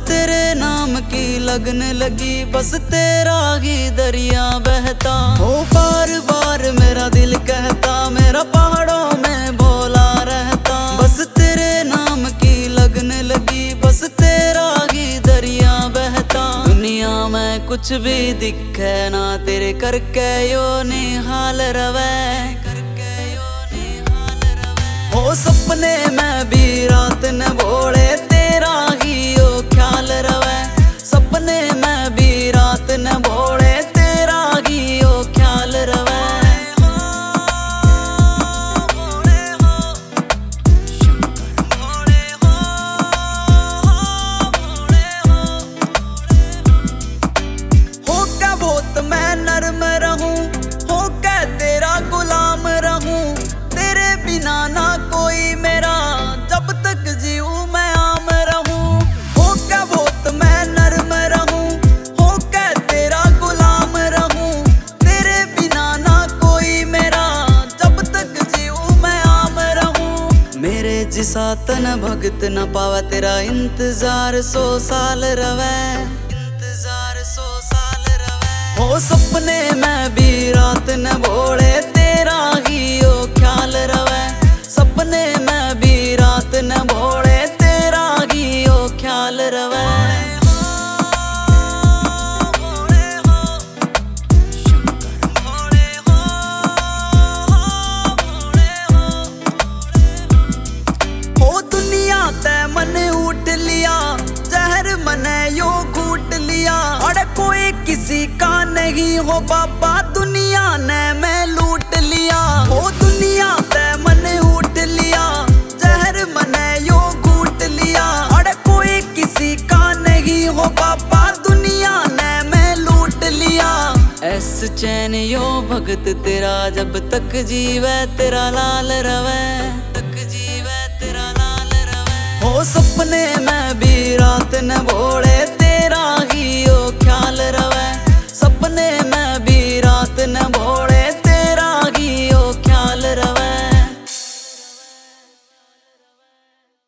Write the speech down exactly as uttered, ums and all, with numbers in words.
तेरे नाम की लगन लगी, बस तेरा ही दरिया बहता हो। बार बार मेरा दिल कहता, मेरा पहाड़ों में भोला रहता। बस तेरे नाम की लगन लगी, बस तेरा ही दरिया बहता। दुनिया में कुछ भी दिखे ना, तेरे करके यो निहाल रवे। हो सपने में भी रात न बोले, तेरा ही यो ख्याल रवे। सपने में भी रात न बोले, तेरा ही यो ख्याल रवे। हो क्या बहुत मैं नर्म रहूं, हो क्या तेरा गुलाम रहूं। तेरे बिना ना कोई मेरा, जब तक जीऊं मैं आम रहूं। हो क्या बहुत मैं नर्म रहूं, हो क्या तेरा गुलाम रहूं। तेरे बिना ना कोई मेरा, जब तक जीऊं मैं आम रहूं। मेरे जिसा तन भगत न पावे, तेरा इंतजार सौ साल रवे। इंतजार सौ साल रवे। हो सपने में भी रात न बोले, तेरा ही यो ख्याल रवे। सपने में भी रात न बोले, तेरा ही यो ख्याल रवे। हो दुनिया ते मन उठ लिया, जहर मने यो घूट लिया। अरे कोई किसी का नहीं हो बाबा, दुनिया ने मैं लूट लिया। हो दुनिया ते मन उठ लिया, जहर मने यो घूट लिया। अरे कोई किसी का नहीं हो बाबा, दुनिया ने मैं लूट लिया। ऐस चैन यो भगत तेरा, जब तक जीवे तेरा लाल रवे। तक जीवे तेरा लाल रवे। हो सपने में भी रात न बोले,